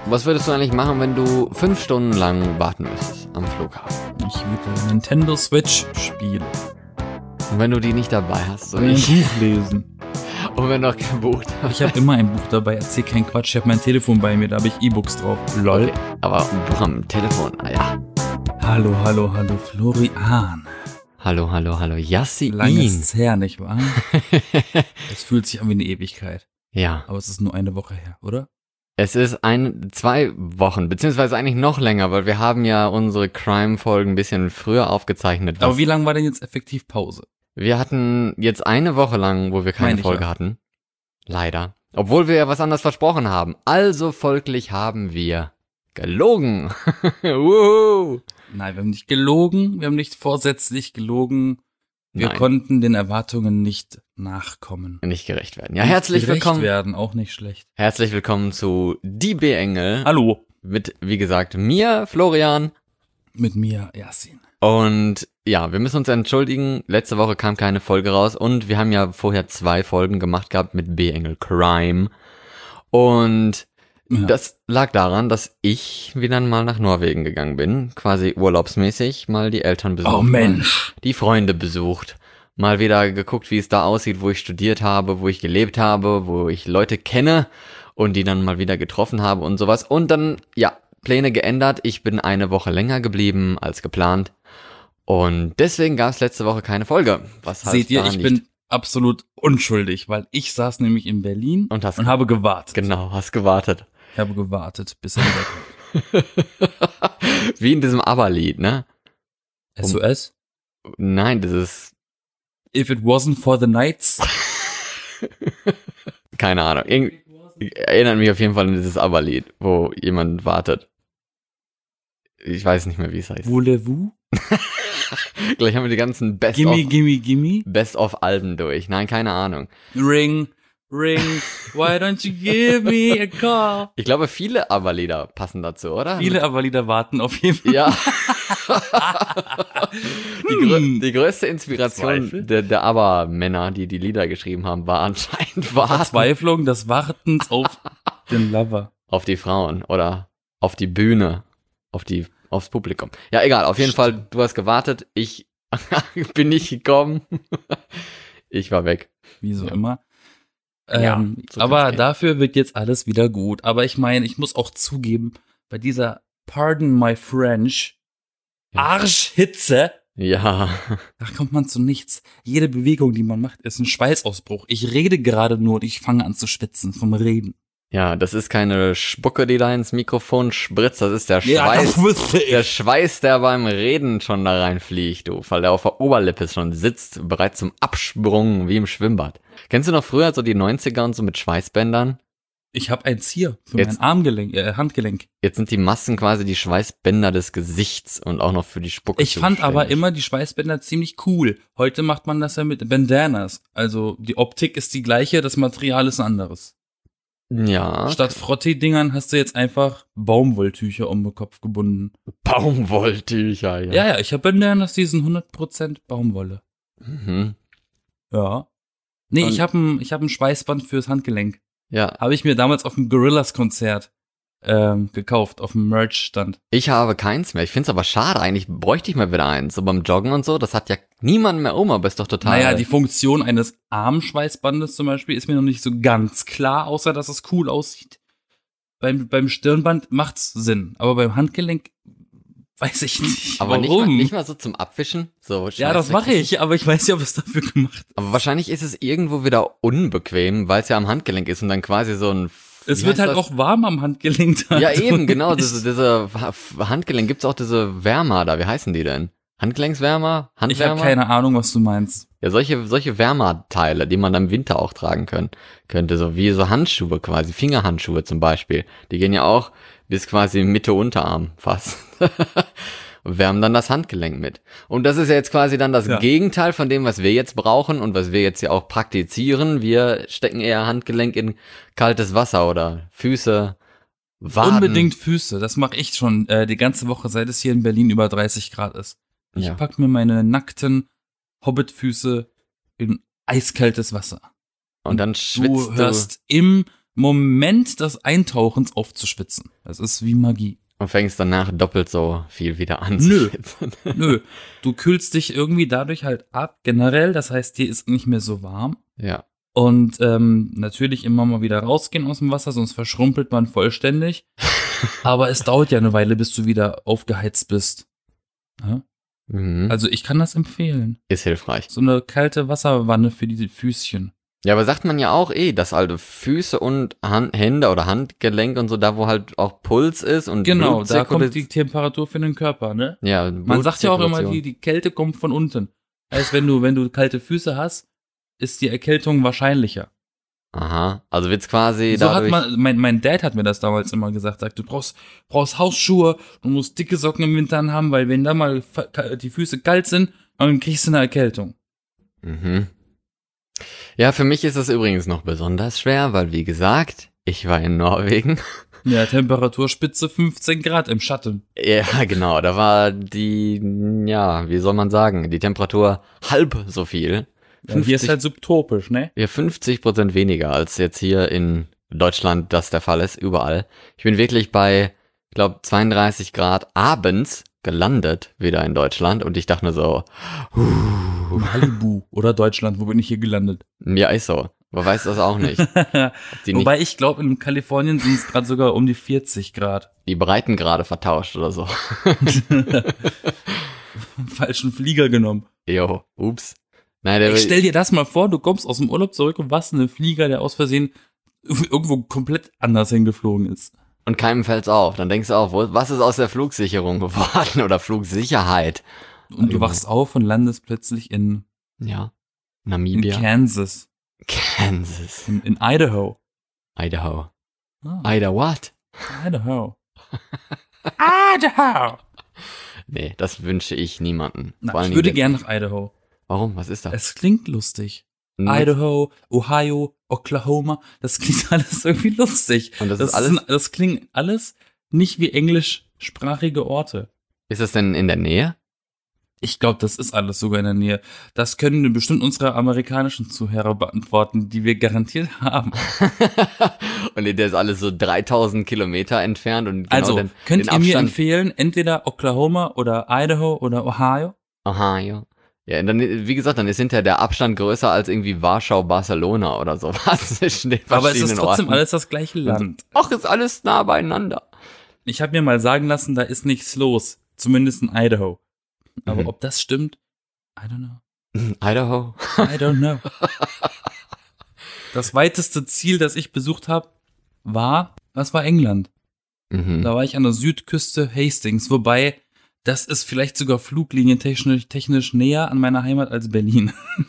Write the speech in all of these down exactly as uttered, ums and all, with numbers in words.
Was würdest du eigentlich machen, wenn du fünf Stunden lang warten müsstest am Flughafen? Ich würde Nintendo Switch spielen. Und wenn du die nicht dabei hast, so Ein ich. Buch lesen. Und wenn du noch kein Buch dabei Ich habe immer ein Buch dabei, erzähl keinen Quatsch. Ich habe mein Telefon bei mir, da habe ich E-Books drauf. Lol. Okay, aber ein Buch am Telefon, ah ja. Hallo, hallo, hallo, Florian. Hallo, hallo, hallo, Yassin. Lange ist's her, nicht wahr? Es fühlt sich an wie eine Ewigkeit. Ja. Aber es ist nur eine Woche her, oder? Es ist ein, zwei Wochen, beziehungsweise eigentlich noch länger, weil wir haben ja unsere Crime-Folgen ein bisschen früher aufgezeichnet. Aber wie lange war denn jetzt effektiv Pause? Wir hatten jetzt eine Woche lang, wo wir keine Meine ich Folge ja. hatten. Leider. Obwohl wir ja was anderes versprochen haben. Also folglich haben wir gelogen. Wuhu. Nein, wir haben nicht gelogen, wir haben nicht vorsätzlich gelogen. Wir Nein. konnten den Erwartungen nicht nachkommen. Nicht gerecht werden. Ja, herzlich Gerecht willkommen. werden, auch nicht schlecht. Herzlich willkommen zu Die B-Engel. Hallo. Mit, wie gesagt, mir, Florian. Mit mir, Yassin. Und ja, wir müssen uns entschuldigen. Letzte Woche kam keine Folge raus. Und wir haben ja vorher zwei Folgen gemacht gehabt mit B-Engel Crime. Und Ja. das lag daran, dass ich wieder mal nach Norwegen gegangen bin. Quasi urlaubsmäßig mal die Eltern besucht. Oh Mensch. Die Freunde besucht. Mal wieder geguckt, wie es da aussieht, wo ich studiert habe, wo ich gelebt habe, wo ich Leute kenne und die dann mal wieder getroffen habe und sowas. Und dann, ja, Pläne geändert. Ich bin eine Woche länger geblieben als geplant. Und deswegen gab es letzte Woche keine Folge. Was halt Seht ihr, daran ich liegt. bin absolut unschuldig, weil ich saß nämlich in Berlin Und hast und habe gewartet. Genau, hast gewartet. Ich habe gewartet, bis er wieder kommt. Wie in diesem ABBA-Lied, ne? S O S? Nein, das ist, If it wasn't for the nights. keine Ahnung. Irgend, erinnert mich auf jeden Fall an dieses ABBA-Lied, wo jemand wartet. Ich weiß nicht mehr, wie es heißt. Voulez-vous? Gleich haben wir die ganzen Gimme, Best-of gimme, gimme. Best-of-Alben durch. Nein, keine Ahnung. Ring, ring. Why don't you give me a call? Ich glaube, viele ABBA-Lieder passen dazu, oder? Viele aber Lieder warten auf jeden Fall. Ja. die, grö Hm. die größte Inspiration Zweifel? der, der ABBA-Männer, die die Lieder geschrieben haben, war anscheinend Warten Verzweiflung des Wartens auf den Lover. auf die Frauen oder auf die Bühne, auf die, aufs Publikum. Ja, egal, auf jeden Stimmt. Fall, du hast gewartet, ich bin nicht gekommen. Ich war weg. Wie so Ja. immer. Ja, Ähm, so aber kann's gehen. dafür wird jetzt alles wieder gut. Aber ich meine, ich muss auch zugeben, bei dieser Pardon my French Ja. Arschhitze, Ja, da kommt man zu nichts. Jede Bewegung, die man macht, ist ein Schweißausbruch. Ich rede gerade nur und ich fange an zu schwitzen vom Reden. ja, das ist keine Spucke, die da ins Mikrofon spritzt, das ist der Ja, Schweiß. das wusste ich. Der Schweiß, der beim Reden schon da reinfliegt, du, weil der auf der Oberlippe schon sitzt, bereit zum Absprung, wie im Schwimmbad. Kennst du noch früher so die neunziger und so mit Schweißbändern? Ich habe eins hier für Jetzt- mein Armgelenk, äh, Handgelenk. Jetzt sind die Massen quasi die Schweißbänder des Gesichts und auch noch für die Spucke. Ich fand aber zuständig. immer die Schweißbänder ziemlich cool. Heute macht man das ja mit Bandanas. Also die Optik ist die gleiche, das Material ist ein anderes. Ja, Statt Frottee-Dingern hast du jetzt einfach Baumwolltücher um den Kopf gebunden. Baumwolltücher, ja. Ja, ja, ich habe Bandanas, die sind hundert Prozent Baumwolle. Mhm. Ja. Nee, Und- ich habe ein, ich hab ein Schweißband fürs Handgelenk. Ja, Habe ich mir damals auf dem Gorillas-Konzert ähm, gekauft, auf dem Merch-Stand. ich habe keins mehr. Ich find's aber schade, eigentlich bräuchte ich mal wieder eins. So beim Joggen und so, das hat ja niemand mehr um, aber ist doch total... Naja, die Funktion eines Armschweißbandes zum Beispiel ist mir noch nicht so ganz klar, außer dass es cool aussieht. Beim, beim Stirnband macht's Sinn, aber beim Handgelenk weiß ich nicht. aber nicht warum. mal, nicht mal so zum Abwischen. So ja, das mache ich, aber ich weiß ja, was dafür gemacht. Aber wahrscheinlich ist es irgendwo wieder unbequem, weil es ja am Handgelenk ist und dann quasi so ein... Es wie wird heißt halt das? auch warm am Handgelenk. da. Ja, eben, genau. Ich- Diese, diese Handgelenk, gibt's auch diese Wärmer da. Wie heißen die denn? Handgelenkswärmer? Ich habe Handwärmer? keine Ahnung, was du meinst. Ja, solche, solche Wärmerteile, die man dann im Winter auch tragen können, könnte. So wie so Handschuhe quasi, Fingerhandschuhe zum Beispiel. Die gehen ja auch bis quasi Mitte Unterarm fast. Und wärmen dann das Handgelenk mit. Und das ist ja jetzt quasi dann das Ja. Gegenteil von dem, was wir jetzt brauchen und was wir jetzt ja auch praktizieren. Wir stecken eher Handgelenk in kaltes Wasser oder Füße, Waden. Unbedingt Füße. Das mache ich schon äh, die ganze Woche, seit es hier in Berlin über dreißig Grad ist. Ich Ja. pack mir meine nackten Hobbitfüße in eiskaltes Wasser. Und dann schwitzt Du hörst im Moment des Eintauchens aufzuschwitzen. Das ist wie Magie. Und fängst danach doppelt so viel wieder an Nö. zu schwitzen. Nö, du kühlst dich irgendwie dadurch halt ab, generell. Das heißt, dir ist nicht mehr so warm. Ja. Und ähm, natürlich immer mal wieder rausgehen aus dem Wasser, sonst verschrumpelt man vollständig. Aber es dauert ja eine Weile, bis du wieder aufgeheizt bist. Ja? Mhm. Also ich kann das empfehlen. Ist hilfreich. So eine kalte Wasserwanne für die Füßchen. Ja, aber sagt man ja auch eh, dass halt Füße und Hand, Hände oder Handgelenk und so, da wo halt auch Puls ist und Genau, da Blutzirkulation- kommt die Temperatur für den Körper, ne? Ja, Man sagt ja auch immer, Blutzirkulation. die, die Kälte kommt von unten. Heißt, wenn du, wenn du kalte Füße hast, ist die Erkältung wahrscheinlicher. Aha, also wird's quasi So hat dadurch... man, mein, mein Dad hat mir das damals immer gesagt, sagt, du brauchst, brauchst Hausschuhe, du musst dicke Socken im Winter haben, weil wenn da mal fa- die Füße kalt sind, dann kriegst du eine Erkältung. Mhm. Ja, für mich ist das übrigens noch besonders schwer, weil wie gesagt, ich war in Norwegen. Ja, Temperaturspitze fünfzehn Grad im Schatten. Ja, genau, da war die, ja, wie soll man sagen, die Temperatur halb so viel. Ja, hier ist halt subtropisch, ne? Ja, fünfzig Prozent weniger als jetzt hier in Deutschland das der Fall ist, überall. Ich bin wirklich bei, ich glaube, zweiunddreißig Grad abends gelandet, wieder in Deutschland. Und ich dachte nur so, huh, Malibu oder Deutschland, wo bin ich hier gelandet? ja, ist so. Man weiß das auch nicht. Ob die, nicht Wobei ich glaube, in Kalifornien sind es gerade sogar um die vierzig Grad. die Breitengrade vertauscht oder so. Falschen Flieger genommen. Jo, ups. Nein, der Ich stell dir das mal vor, du kommst aus dem Urlaub zurück und was einen Flieger, der aus Versehen irgendwo komplett anders hingeflogen ist. und keinem fällt's auf. Dann denkst du auch, wo, was ist aus der Flugsicherung geworden oder Flugsicherheit? Und du wachst auf und landest plötzlich in, Ja. in Namibia. Kansas, Kansas. in, in Idaho. Idaho. Ah, Ida what? Idaho. Idaho. Nee, das wünsche ich niemanden. Na, Vor allen ich würde Dingen- gern nach Idaho. Warum? Was ist das? Es klingt lustig. Hm? Idaho, Ohio, Oklahoma, das klingt alles irgendwie lustig. Und das, Das, ist alles. sind, das klingt alles nicht wie englischsprachige Orte. Ist das denn in der Nähe? Ich glaube, das ist alles sogar in der Nähe. Das können bestimmt unsere amerikanischen Zuhörer beantworten, die wir garantiert haben. Und der ist alles so dreitausend Kilometer entfernt und genau Also, den, könnt den ihr mir Abstand. empfehlen, entweder Oklahoma oder Idaho oder Ohio? Ohio. Ja, und dann, wie gesagt, dann ist hinterher der Abstand größer als irgendwie Warschau, Barcelona oder sowas. zwischen den Aber es ist verschiedenen trotzdem Orten. alles das gleiche Land. Ach, ist alles nah beieinander. Ich habe mir mal sagen lassen, da ist nichts los. Zumindest in Idaho. Aber Mhm. ob das stimmt? I don't know. Idaho. I don't know. Das weiteste Ziel, das ich besucht habe, war, das war England. Mhm. Da war ich an der Südküste Hastings, wobei das ist vielleicht sogar fluglinientechnisch technisch näher an meiner Heimat als Berlin.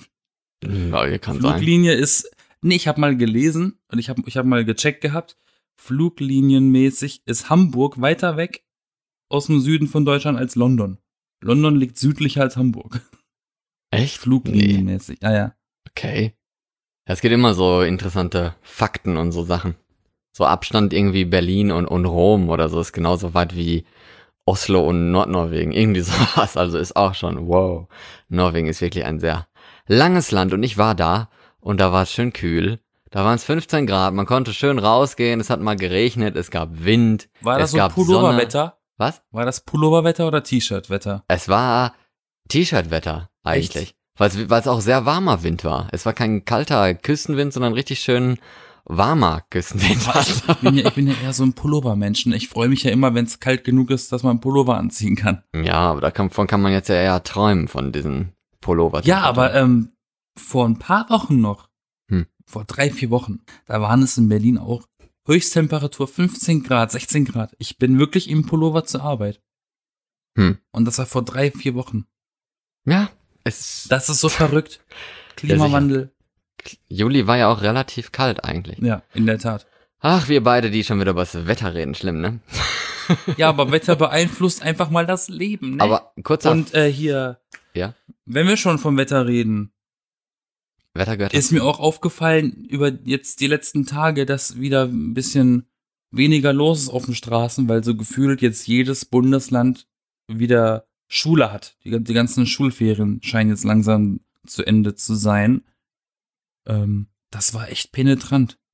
Ja, kann sein. Fluglinie ist, nee, ich habe mal gelesen und ich habe ich hab mal gecheckt gehabt, fluglinienmäßig ist Hamburg weiter weg aus dem Süden von Deutschland als London. London liegt südlicher als Hamburg. Echt? Fluglinienmäßig, ja, ja. Okay. Ja, es gibt immer so interessante Fakten und so Sachen. So Abstand irgendwie Berlin und, und Rom oder so ist genauso weit wie Oslo und Nordnorwegen. Irgendwie sowas. Also ist auch schon, wow. Norwegen ist wirklich ein sehr langes Land und ich war da und da war es schön kühl. Da waren es fünfzehn Grad, man konnte schön rausgehen, es hat mal geregnet, es gab Wind. War das es so gab Pulloverwetter? Was? War das Pulloverwetter oder T-Shirt-Wetter? Es war T-Shirt-Wetter eigentlich, weil es weil es auch sehr warmer Wind war. Es war kein kalter Küstenwind, sondern richtig schön warmer Küstenwind. Ich bin, ja, ich bin ja eher so ein Pullover-Menschen. Ich freue mich ja immer, wenn es kalt genug ist, dass man einen Pullover anziehen kann. Ja, aber davon kann man jetzt ja eher träumen, von diesen Pullover. Ja, aber ähm, vor ein paar Wochen noch, Hm. vor drei, vier Wochen, da waren es in Berlin auch Höchsttemperatur fünfzehn Grad, sechzehn Grad. Ich bin wirklich im Pullover zur Arbeit. Hm. Und das war vor drei, vier Wochen. Ja, es Das ist so verrückt. Klimawandel. Juli war ja auch relativ kalt eigentlich. Ja, in der Tat. Ach, wir beide, die schon wieder über das Wetter reden, schlimm, ne? Ja, aber Wetter beeinflusst einfach mal das Leben, ne? Aber kurzer Und äh, hier, Ja? wenn wir schon vom Wetter reden, Wetter gehört ist mir auch aufgefallen über jetzt die letzten Tage, dass wieder ein bisschen weniger los ist auf den Straßen, weil so gefühlt jetzt jedes Bundesland wieder Schule hat. Die, die ganzen Schulferien scheinen jetzt langsam zu Ende zu sein. Ähm, das war echt penetrant.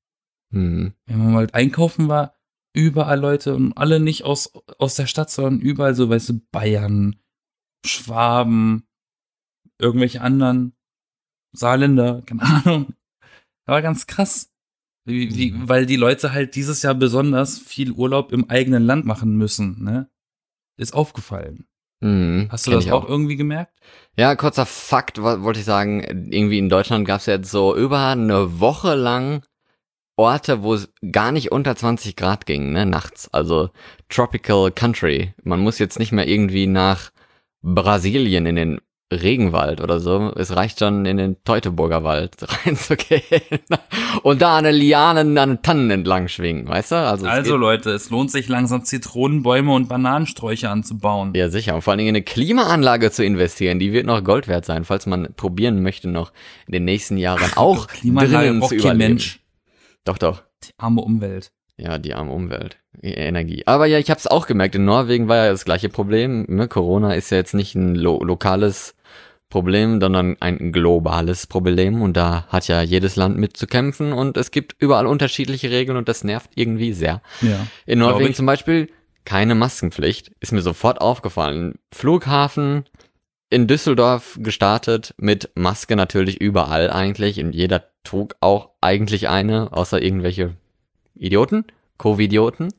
Hm. Wenn man halt einkaufen war, überall Leute und alle nicht aus, aus der Stadt, sondern überall so, weißt du, Bayern, Schwaben, irgendwelche anderen, Saarländer, keine Ahnung. Aber ganz krass. Wie, wie, Mhm. weil die Leute halt dieses Jahr besonders viel Urlaub im eigenen Land machen müssen, ne? Ist aufgefallen. Hm. Hast du Kenn das ich auch irgendwie gemerkt? Ja, kurzer Fakt, wo- wollte ich sagen, irgendwie in Deutschland gab es jetzt so über eine Woche lang Orte, wo es gar nicht unter zwanzig Grad ging, ne, nachts. Also Tropical Country. Man muss jetzt nicht mehr irgendwie nach Brasilien in den Regenwald oder so. Es reicht schon, in den Teutoburger Wald reinzugehen und da an den Lianen, an den Tannen entlang schwingen, weißt du? Also, es Also geht- Leute, es lohnt sich langsam Zitronenbäume und Bananensträucher anzubauen. Ja, sicher. Und vor allen Dingen in eine Klimaanlage zu investieren, die wird noch Gold wert sein, falls man probieren möchte, noch in den nächsten Jahren auch Klimaanlage drinnen braucht zu kein überleben. Mensch. Doch, doch. Die arme Umwelt. Ja, die arme Umwelt. E- Energie. Aber ja, ich habe es auch gemerkt. In Norwegen war ja das gleiche Problem. Ne? Corona ist ja jetzt nicht ein lo lokales Problem, sondern ein globales Problem. Und da hat ja jedes Land mit zu kämpfen. Und es gibt überall unterschiedliche Regeln und das nervt irgendwie sehr. Ja. In Glaub Norwegen ich. zum Beispiel keine Maskenpflicht. Ist mir sofort aufgefallen. Flughafen in Düsseldorf gestartet mit Maske natürlich überall eigentlich. Und jeder trug auch eigentlich eine, außer irgendwelche Idioten, Covidioten.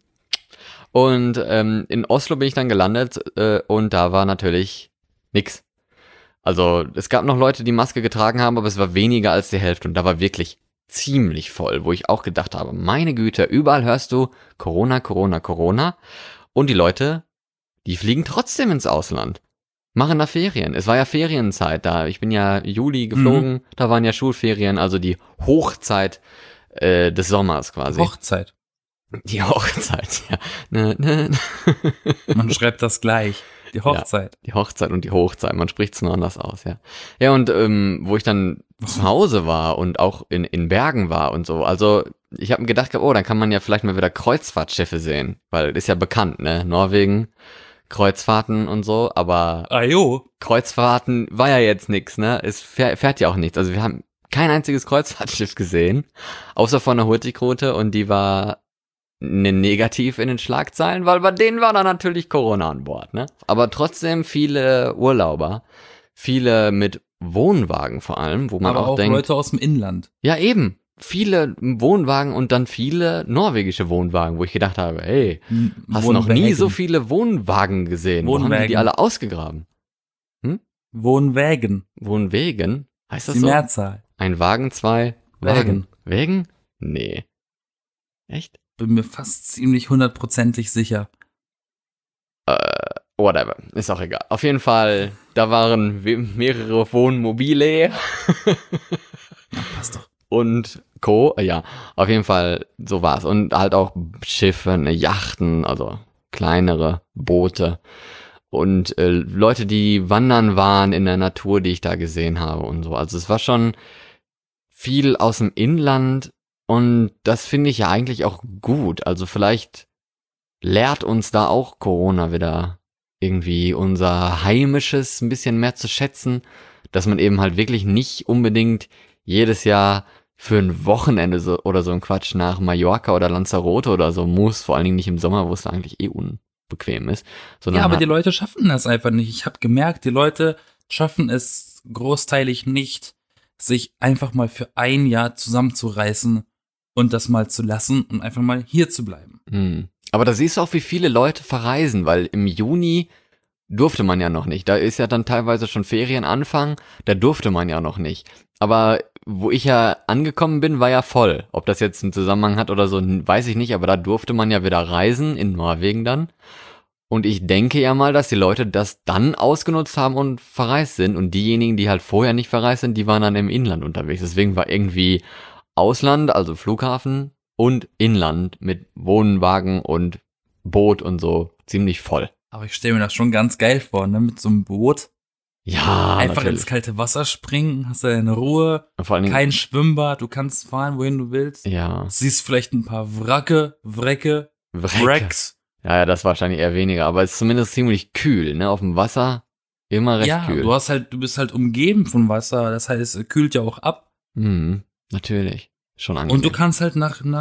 Und ähm, in Oslo bin ich dann gelandet äh, und da war natürlich nix. Also es gab noch Leute, die Maske getragen haben, aber es war weniger als die Hälfte und da war wirklich ziemlich voll, wo ich auch gedacht habe, meine Güte, überall hörst du Corona, Corona, Corona und die Leute, die fliegen trotzdem ins Ausland, machen da Ferien. Es war ja Ferienzeit da, ich bin ja Juli geflogen, da waren ja Schulferien, also die Hochzeit äh, des Sommers quasi. Hochzeit. Die Hochzeit, ja. Ne, ne, ne. Man schreibt das gleich. Die Hochzeit. Die Hochzeit und die Hochzeit, man spricht es nur anders aus, ja. Ja, und ähm, wo ich dann zu Hause war und auch in, in Bergen war und so, also ich habe mir gedacht, oh, dann kann man ja vielleicht mal wieder Kreuzfahrtschiffe sehen, weil ist ja bekannt, ne, Norwegen, Kreuzfahrten und so, aber Ah jo. Kreuzfahrten war ja jetzt nix, ne, es fährt, fährt ja auch nichts, also wir haben kein einziges Kreuzfahrtschiff gesehen, außer von der Hurtigrute und die war ne negativ in den Schlagzeilen, weil bei denen war da natürlich Corona an Bord, ne? Aber trotzdem viele Urlauber, viele mit Wohnwagen vor allem, wo man Aber auch, auch denkt, Leute aus dem Inland. ja eben, viele Wohnwagen und dann viele norwegische Wohnwagen, wo ich gedacht habe, hey, hast du noch nie so viele Wohnwagen gesehen? Wo haben die die Wohnwägen. alle ausgegraben? Wohnwägen. Wohnwegen? Heißt das Die so? Mehrzahl. Ein Wagen, zwei Wagen. Wägen? Nee. Echt? Bin mir fast ziemlich hundertprozentig sicher. Whatever, ist auch egal. Auf jeden Fall, da waren we- mehrere Wohnmobile Ja, passt doch. und Co. Ja, auf jeden Fall, so war's. Und halt auch Schiffe, ne, Yachten, also kleinere Boote. Und äh, Leute, die wandern waren in der Natur, die ich da gesehen habe und so. Also es war schon viel aus dem Inland und das finde ich ja eigentlich auch gut. Also vielleicht lehrt uns da auch Corona wieder irgendwie unser Heimisches ein bisschen mehr zu schätzen, dass man eben halt wirklich nicht unbedingt jedes Jahr für ein Wochenende so, oder so ein Quatsch nach Mallorca oder Lanzarote oder so muss, vor allen Dingen nicht im Sommer, wo es da eigentlich eh unbequem ist. Sondern Ja, aber halt- die Leute schaffen das einfach nicht. Ich habe gemerkt, die Leute schaffen es großteilig nicht, sich einfach mal für ein Jahr zusammenzureißen und das mal zu lassen und einfach mal hier zu bleiben. Hm. Aber da siehst du auch, wie viele Leute verreisen, weil im Juni durfte man ja noch nicht. Da ist ja dann teilweise schon Ferienanfang, da durfte man ja noch nicht. Aber wo ich ja angekommen bin, war ja voll. Ob das jetzt einen Zusammenhang hat oder so, weiß ich nicht, aber da durfte man ja wieder reisen, in Norwegen dann. Und ich denke ja mal, dass die Leute das dann ausgenutzt haben und verreist sind. Und diejenigen, die halt vorher nicht verreist sind, die waren dann im Inland unterwegs. Deswegen war irgendwie Ausland, also Flughafen und Inland mit Wohnwagen und Boot und so ziemlich voll. Aber ich stelle mir das schon ganz geil vor, ne? Mit so einem Boot. Ja, Einfach natürlich. ins kalte Wasser springen, hast du deine Ruhe, Vor allen Dingen, kein Schwimmbad, du kannst fahren, wohin du willst. ja, Siehst vielleicht ein paar Wracke, Wrecke, Wrecke. Wrecks. Ja, ja, das wahrscheinlich eher weniger, aber es ist zumindest ziemlich kühl, ne? Auf dem Wasser immer recht Ja, kühl. du hast halt, du bist halt umgeben von Wasser, das heißt, es kühlt ja auch ab. Mhm, natürlich. Schon angenehm. Und du kannst halt nach, nach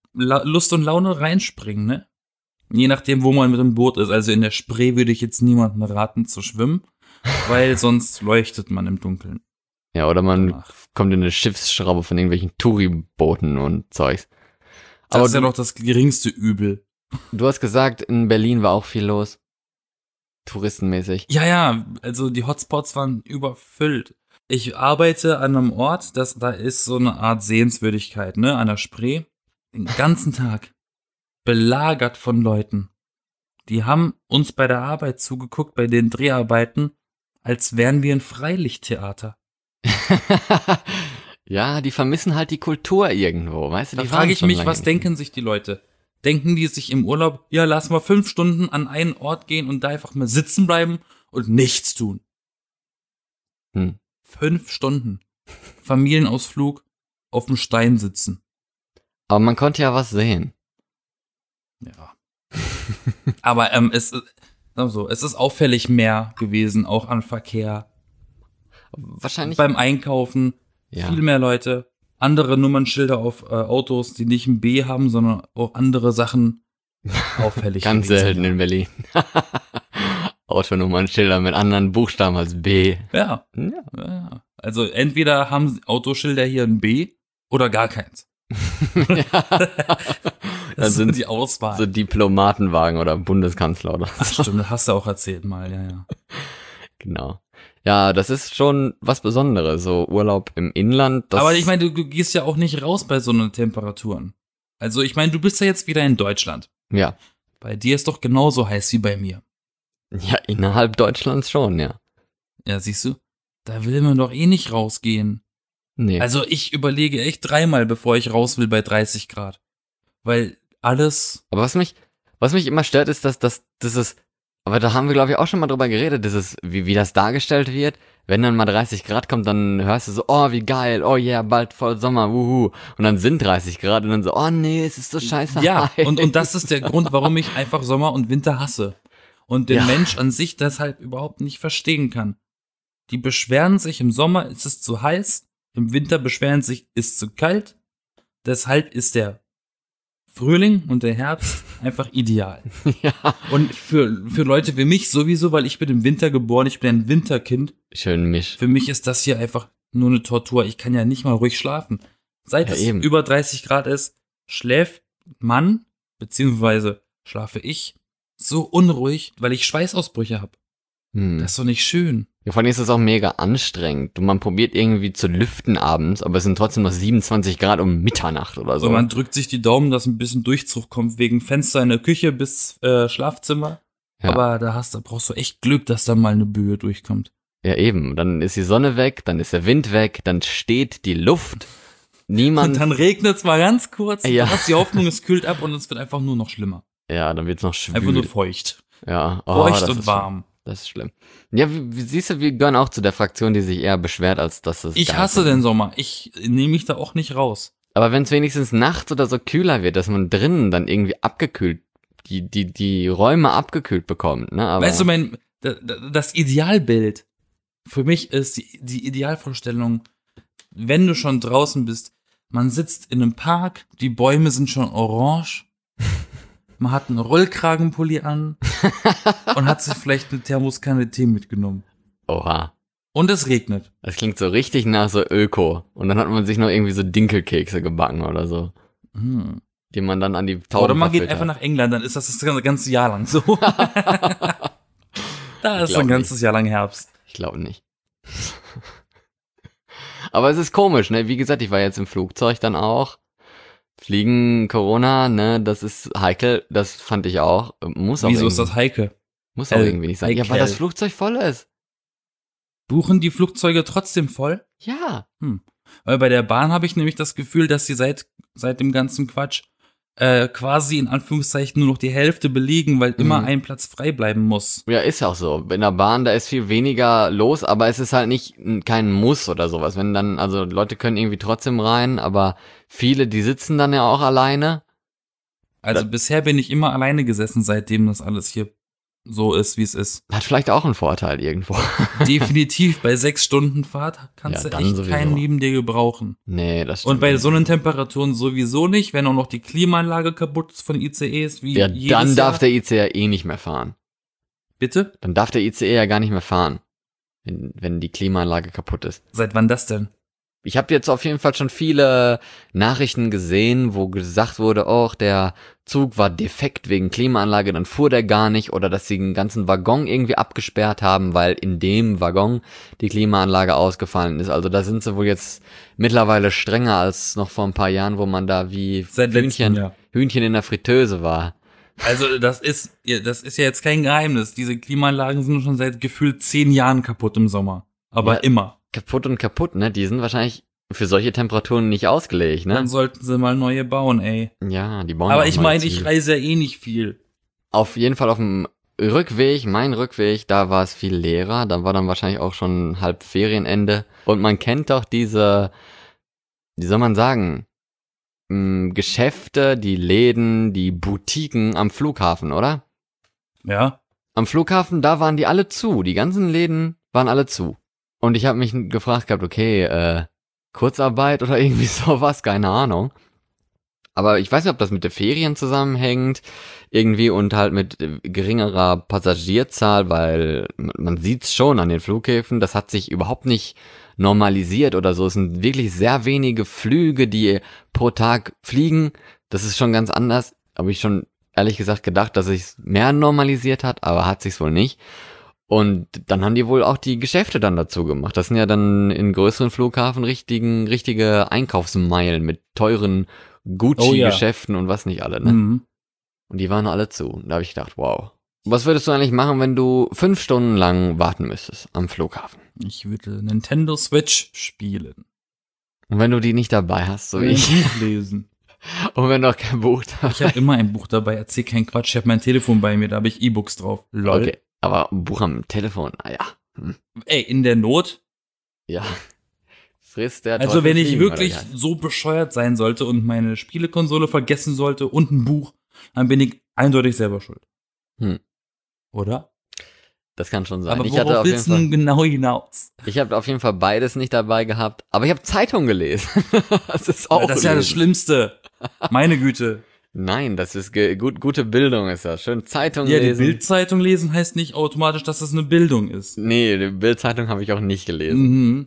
La- Lust und Laune reinspringen, ne? Je nachdem, wo man mit dem Boot ist. Also in der Spree würde ich jetzt niemandem raten zu schwimmen, weil sonst leuchtet man im Dunkeln. Ja, oder man Danach. kommt in eine Schiffsschraube von irgendwelchen Touri-Booten und Zeugs. Das Aber ist ja du, noch das geringste Übel. du hast gesagt, in Berlin war auch viel los. Touristenmäßig. Ja, ja, also die Hotspots waren überfüllt. Ich arbeite an einem Ort, das, da ist so eine Art Sehenswürdigkeit, ne, an der Spree. Den ganzen Tag belagert von Leuten. Die haben uns bei der Arbeit zugeguckt, bei den Dreharbeiten, als wären wir ein Freilichttheater. Ja, die vermissen halt die Kultur irgendwo, weißt du? Da Die frage waren ich schon mich, lange was nicht. denken sich die Leute? Denken die sich im Urlaub, ja, lass mal fünf Stunden an einen Ort gehen und da einfach mal sitzen bleiben und nichts tun? Hm. Fünf Stunden. Familienausflug, auf dem Stein sitzen. Aber man konnte ja was sehen. Ja. Aber ähm, es, ist- sagen wir so, es ist auffällig mehr gewesen, auch an Verkehr. Wahrscheinlich. Beim Einkaufen, Ja. viel mehr Leute. Andere Nummernschilder auf äh, Autos, die nicht ein B haben, sondern auch andere Sachen auffällig Ganz gewesen. selten in Berlin. Autonummernschilder mit anderen Buchstaben als B. Ja, Ja. ja. Also entweder haben Autoschilder hier ein B oder gar keins. Das Dann ist sind die Auswahl. so Diplomatenwagen oder Bundeskanzler oder Ach so. stimmt, das hast du auch erzählt mal, ja, ja. Genau. Ja, das ist schon was Besonderes, so Urlaub im Inland. Das Aber ich meine, du, du gehst ja auch nicht raus bei so einen Temperaturen. Also ich meine, du bist ja jetzt wieder in Deutschland. Ja. Bei dir ist doch genauso heiß wie bei mir. Ja, innerhalb Deutschlands schon, ja. Ja, siehst du? Da will man doch eh nicht rausgehen. Nee. Also ich überlege echt dreimal, bevor ich raus will bei dreißig Grad. Weil alles, Aber was mich, was mich immer stört, ist, dass das, das ist, aber da haben wir, glaube ich, auch schon mal drüber geredet, das ist, wie, wie das dargestellt wird. Wenn dann mal dreißig Grad kommt, dann hörst du so, oh, wie geil, oh yeah, bald voll Sommer, wuhu. Und dann sind dreißig Grad und dann so, oh nee, es ist so scheiße ja, heiß. und, und das ist der Grund, warum ich einfach Sommer und Winter hasse. Und den Ja. Mensch an sich deshalb überhaupt nicht verstehen kann. Die beschweren sich, im Sommer ist es zu heiß, im Winter beschweren sich, ist zu kalt. Deshalb ist der Frühling und der Herbst einfach ideal. Ja. Und für, für Leute wie mich sowieso, weil ich bin im Winter geboren, ich bin ein Winterkind. Schön Misch. Für mich ist das hier einfach nur eine Tortur. Ich kann ja nicht mal ruhig schlafen. Seit Ja, es eben. über dreißig Grad ist, schläft man, beziehungsweise schlafe ich, so unruhig, weil ich Schweißausbrüche habe. Hm. Das ist doch nicht schön. Ja, vor allem ist es auch mega anstrengend. Und man probiert irgendwie zu lüften abends, aber es sind trotzdem noch siebenundzwanzig Grad um Mitternacht oder so. Also man drückt sich die Daumen, dass ein bisschen Durchzug kommt, wegen Fenster in der Küche bis äh, Schlafzimmer. Ja. Aber da hast, da brauchst du echt Glück, dass da mal eine Böe durchkommt. Ja, eben. Dann ist die Sonne weg, dann ist der Wind weg, dann steht die Luft. Niemand. Und dann regnet es mal ganz kurz. Ja. Du hast die Hoffnung, es kühlt ab und es wird einfach nur noch schlimmer. Ja, dann wird's noch schwül. Einfach nur feucht. ja. Oh, Feucht das und ist warm. Schlimm. Das ist schlimm. Ja, wie, wie, siehst du, wir gehören auch zu der Fraktion, die sich eher beschwert, als dass es Ich geil hasse ist. den Sommer. Ich nehme mich da auch nicht raus. Aber wenn es wenigstens nachts oder so kühler wird, dass man drinnen dann irgendwie abgekühlt, die, die, die Räume abgekühlt bekommt, ne? Aber Weißt du, mein, da- da- das Idealbild für mich ist die, die Idealvorstellung, wenn du schon draußen bist, man sitzt in einem Park, die Bäume sind schon orange, man hat einen Rollkragenpulli an und hat sich vielleicht eine Thermoskanne Tee mitgenommen. oha. Und es regnet. Das klingt so richtig nach so Öko. Und dann hat man sich noch irgendwie so Dinkelkekse gebacken oder so, Hm. die man dann an die Tauben Oder man geht verfüttert. einfach nach England, dann ist das das ganze Jahr lang so. Da ist glaub ein ganzes Jahr lang Herbst. Ich glaube nicht. Aber es ist komisch, ne? Wie gesagt, ich war jetzt im Flugzeug dann auch. Fliegen, Corona, ne? Das ist heikel. Das fand ich auch. Muss auch Wieso ist irgendwie- das Heike? Muss auch Äh, irgendwie nicht sein. Ja, heikel. weil das Flugzeug voll ist. Buchen die Flugzeuge trotzdem voll? Ja. Weil bei der Bahn habe ich nämlich das Gefühl, dass sie seit, seit dem ganzen Quatsch äh, quasi in Anführungszeichen nur noch die Hälfte belegen, weil immer Mhm. ein Platz frei bleiben muss. Ja, ist auch so. In der Bahn, da ist viel weniger los, aber es ist halt nicht n- kein Muss oder sowas. Wenn dann, also Leute können irgendwie trotzdem rein, aber viele, die sitzen dann ja auch alleine. Also Da- bisher bin ich immer alleine gesessen, seitdem das alles hier so ist, wie es ist. Hat vielleicht auch einen Vorteil irgendwo. Definitiv, bei sechs Stunden Fahrt kannst Ja, du dann echt sowieso. keinen neben dir gebrauchen. Nee, das stimmt. Und bei nicht. so einen Temperaturen sowieso nicht, wenn auch noch die Klimaanlage kaputt ist von I C Es, wie Ja, jedes dann darf Jahr. der I C E ja eh nicht mehr fahren. Bitte? Dann darf der I C E ja gar nicht mehr fahren, wenn, wenn die Klimaanlage kaputt ist. Seit wann das denn? Ich habe jetzt auf jeden Fall schon viele Nachrichten gesehen, wo gesagt wurde, oh, der Zug war defekt wegen Klimaanlage, dann fuhr der gar nicht, oder dass sie den ganzen Waggon irgendwie abgesperrt haben, weil in dem Waggon die Klimaanlage ausgefallen ist. Also da sind sie wohl jetzt mittlerweile strenger als noch vor ein paar Jahren, wo man da wie Seit letztem Hühnchen, Jahr. Hühnchen in der Fritteuse war. Also das ist, das ist ja jetzt kein Geheimnis. Diese Klimaanlagen sind schon seit gefühlt zehn Jahren kaputt im Sommer. Aber Ja. immer. Kaputt und kaputt, ne? Die sind wahrscheinlich für solche Temperaturen nicht ausgelegt, Dann ne? sollten sie mal neue bauen, ey. Ja, die bauen Aber auch ich neue meine, ich Züge. reise ja eh nicht viel. Auf jeden Fall auf dem Rückweg, mein Rückweg, da war es viel leerer. Da war dann wahrscheinlich auch schon halb Ferienende. Und man kennt doch diese, wie soll man sagen, mh, Geschäfte, die Läden, die Boutiquen am Flughafen, oder? Ja. Am Flughafen, da waren die alle zu. Die ganzen Läden waren alle zu. Und ich habe mich gefragt gehabt, okay, äh, Kurzarbeit oder irgendwie sowas, keine Ahnung. Aber ich weiß nicht, ob das mit den Ferien zusammenhängt, irgendwie, und halt mit äh, geringerer Passagierzahl, weil man man sieht's schon an den Flughäfen, das hat sich überhaupt nicht normalisiert oder so. Es sind wirklich sehr wenige Flüge, die pro Tag fliegen. Das ist schon ganz anders. Habe ich schon ehrlich gesagt gedacht, dass sich's mehr normalisiert hat, aber hat sich's wohl nicht. Und dann haben die wohl auch die Geschäfte dann dazu gemacht. Das sind ja dann in größeren Flughafen richtigen, richtige Einkaufsmeilen mit teuren Gucci-Geschäften und was nicht alle, ne? Mhm. Und die waren alle zu. Und da habe ich gedacht, wow. Was würdest du eigentlich machen, wenn du fünf Stunden lang warten müsstest am Flughafen? Ich würde Nintendo Switch spielen. Und wenn du die nicht dabei hast, so wie Ein ich. Buch lesen. Und wenn du auch kein Buch dabei Ich habe immer ein Buch dabei, erzähl keinen Quatsch. Ich habe mein Telefon bei mir, da habe ich E-Books drauf. Lol. Okay, aber ein Buch am Telefon, naja. Hm. Ey, in der Not. Ja. Frisst der Also Teufel wenn ich Fliegen, oder wirklich wie heißt es? so bescheuert sein sollte und meine Spielekonsole vergessen sollte und ein Buch, dann bin ich eindeutig selber schuld. Hm. Oder? Das kann schon sein. Aber ich hatte worauf auf jeden willst du Fall, nun genau hinaus? ich habe auf jeden Fall beides nicht dabei gehabt, aber ich habe Zeitung gelesen. Das ist auch das ist ja das lesen. Schlimmste. Meine Güte. Nein, das ist ge gut, gute Bildung ist das. Schön Zeitung Ja, die lesen. Bildzeitung lesen heißt nicht automatisch, dass das eine Bildung ist. Nee, die Bildzeitung habe ich auch nicht gelesen. Mhm.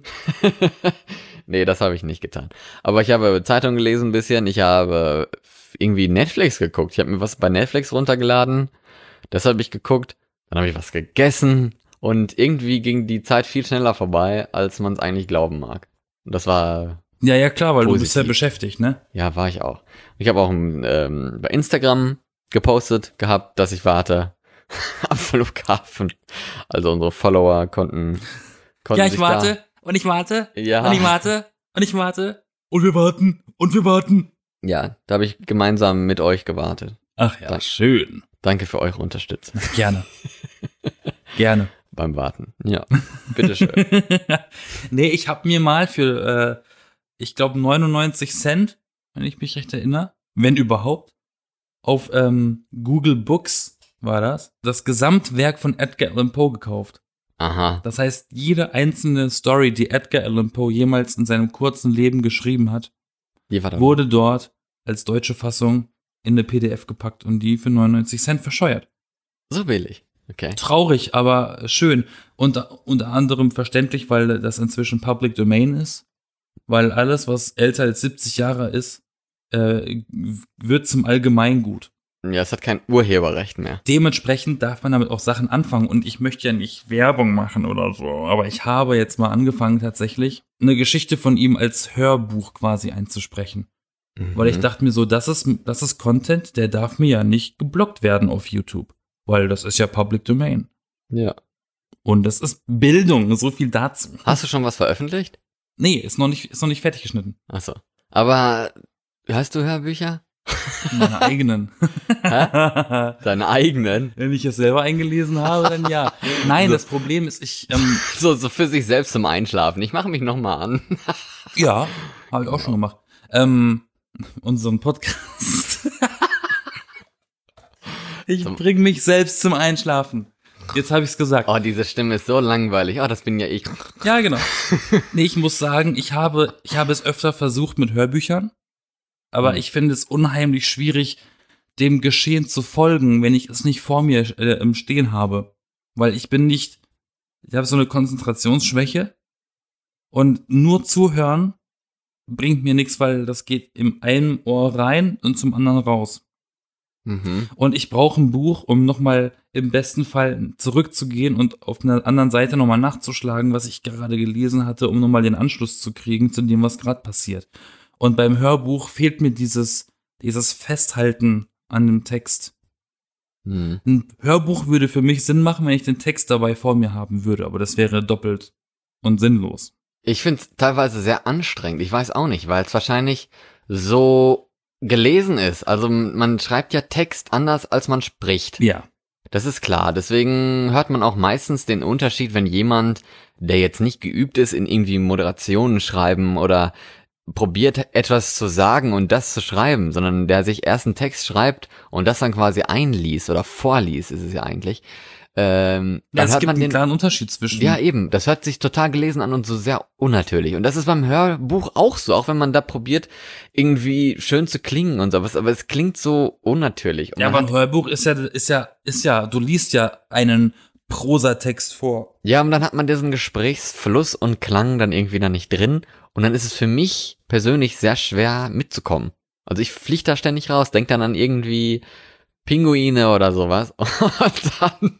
Nee, das habe ich nicht getan. Aber ich habe Zeitung gelesen ein bisschen. Ich habe irgendwie Netflix geguckt. Ich habe mir was bei Netflix runtergeladen. Das habe ich geguckt. Dann habe ich was gegessen. Und irgendwie ging die Zeit viel schneller vorbei, als man es eigentlich glauben mag. Und das war, Ja, ja, klar, weil du bist ja Positiv. beschäftigt, ne? ja, war ich auch. Ich habe auch ähm, bei Instagram gepostet gehabt, dass ich warte am Flughafen. Also unsere Follower konnten, konnten Ja, ich sich warte und ich warte Da, ja, und ich warte und ich warte und wir warten und wir warten. ja, da habe ich gemeinsam mit euch gewartet. Ach ja, Danke. schön. Danke für eure Unterstützung Gerne. Gerne. beim Warten. Ja, bitteschön. Nee, ich habe mir mal für, äh, ich glaube, neunundneunzig Cent, wenn ich mich recht erinnere, wenn überhaupt, auf ähm, Google Books war das, das Gesamtwerk von Edgar Allan Poe gekauft. Aha, Das heißt, jede einzelne Story, die Edgar Allan Poe jemals in seinem kurzen Leben geschrieben hat, die war da. wurde dort als deutsche Fassung in eine P D F gepackt und die für neunundneunzig Cent verscheuert. So billig. Okay. Traurig, aber schön. Und unter anderem verständlich, weil das inzwischen Public Domain ist. Weil alles, was älter als siebzig Jahre ist, äh, wird zum Allgemeingut. Ja, es hat kein Urheberrecht mehr. Dementsprechend darf man damit auch Sachen anfangen. Und ich möchte ja nicht Werbung machen oder so. Aber ich habe jetzt mal angefangen, tatsächlich eine Geschichte von ihm als Hörbuch quasi einzusprechen. Mhm. Weil ich dachte mir so, das ist, das ist Content, der darf mir ja nicht geblockt werden auf YouTube. Weil das ist ja Public Domain. Ja. Und das ist Bildung, so viel dazu. Hast du schon was veröffentlicht? Nee, ist noch nicht, ist noch nicht fertig geschnitten. Achso. Aber hörst du Hörbücher? Meine eigenen. Deine eigenen? Wenn ich es selber eingelesen habe, dann ja. Nein, So. das Problem ist, ich, ähm, So, so für sich selbst zum Einschlafen. Ich mache mich nochmal an. ja, habe ich auch schon gemacht. Ähm, unseren Podcast. Ich Zum- bring mich selbst zum Einschlafen. Jetzt habe ich's gesagt. Oh, diese Stimme ist so langweilig. Oh, das bin ja ich. Ja, genau. Nee, ich muss sagen, ich habe, ich habe es öfter versucht mit Hörbüchern, aber Hm. ich finde es unheimlich schwierig, dem Geschehen zu folgen, wenn ich es nicht vor mir äh, im Stehen habe. Weil ich bin nicht, ich habe so eine Konzentrationsschwäche und nur zuhören bringt mir nichts, weil das geht im einen Ohr rein und zum anderen raus. Mhm. Und ich brauche ein Buch, um nochmal im besten Fall zurückzugehen und auf einer anderen Seite nochmal nachzuschlagen, was ich gerade gelesen hatte, um nochmal den Anschluss zu kriegen zu dem, was gerade passiert. Und beim Hörbuch fehlt mir dieses, dieses Festhalten an dem Text. Hm. Ein Hörbuch würde für mich Sinn machen, wenn ich den Text dabei vor mir haben würde, aber das wäre doppelt und sinnlos. Ich finde es teilweise sehr anstrengend. Ich weiß auch nicht, weil es wahrscheinlich so gelesen ist. Also man schreibt ja Text anders, als man spricht. Ja. Das ist klar. Deswegen hört man auch meistens den Unterschied, wenn jemand, der jetzt nicht geübt ist in irgendwie Moderationen schreiben oder probiert etwas zu sagen und das zu schreiben, sondern der sich erst einen Text schreibt und das dann quasi einliest oder vorliest, ist es ja eigentlich. Ähm, Ja, dann es hört gibt man einen den, klaren Unterschied zwischen. ja eben, das hört sich total gelesen an und so sehr unnatürlich. Und das ist beim Hörbuch auch so, auch wenn man da probiert, irgendwie schön zu klingen und sowas, aber es klingt so unnatürlich. Und Ja, man aber ein hat, Hörbuch ist ja, ist ja, ist ja, du liest ja einen Prosatext vor. ja, und dann hat man diesen Gesprächsfluss und Klang dann irgendwie da nicht drin. Und dann ist es für mich persönlich sehr schwer mitzukommen. Also ich fliege da ständig raus, denk dann an irgendwie Pinguine oder sowas. Und dann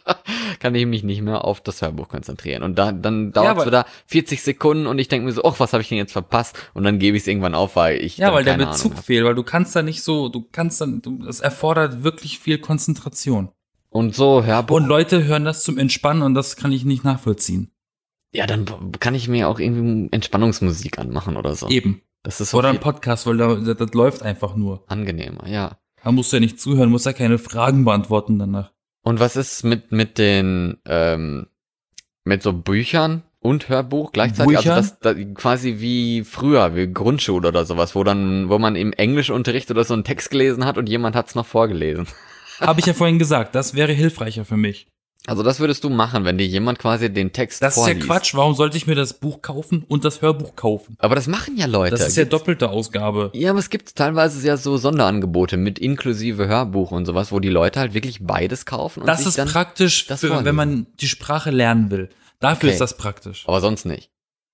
kann ich mich nicht mehr auf das Hörbuch konzentrieren. Und da, dann dauert es aber- wieder vierzig Sekunden und ich denke mir so, ach, was habe ich denn jetzt verpasst? Und dann gebe ich es irgendwann auf, weil ich Ja, dann weil der keine Bezug Ahnung hab. fehlt, weil du kannst da nicht so, du kannst dann, du, das erfordert wirklich viel Konzentration. Und so Hörbuch. Und Leute hören das zum Entspannen und das kann ich nicht nachvollziehen. Ja, dann kann ich mir auch irgendwie Entspannungsmusik anmachen oder so. Eben. Das ist so Oder ein viel Podcast, weil da, das, das läuft einfach nur. angenehmer, ja. Da musst du ja nicht zuhören, musst ja keine Fragen beantworten danach. Und was ist mit, mit den, ähm, mit so Büchern und Hörbuch gleichzeitig? Büchern? Also das, das quasi wie früher, wie Grundschule oder sowas, wo dann, wo man im Englischunterricht oder so einen Text gelesen hat und jemand hat's noch vorgelesen. Habe ich ja vorhin gesagt, das wäre hilfreicher für mich. Also das würdest du machen, wenn dir jemand quasi den Text Das vorliest. ist ja Quatsch, warum sollte ich mir das Buch kaufen und das Hörbuch kaufen? Aber das machen ja Leute. Das ist ja Gibt's- doppelte Ausgabe. Ja, aber es gibt teilweise ja so Sonderangebote mit inklusive Hörbuch und sowas, wo die Leute halt wirklich beides kaufen und Das sich ist dann, praktisch, das für, vorlesen. wenn man die Sprache lernen will. Dafür Okay. ist das praktisch. aber sonst nicht.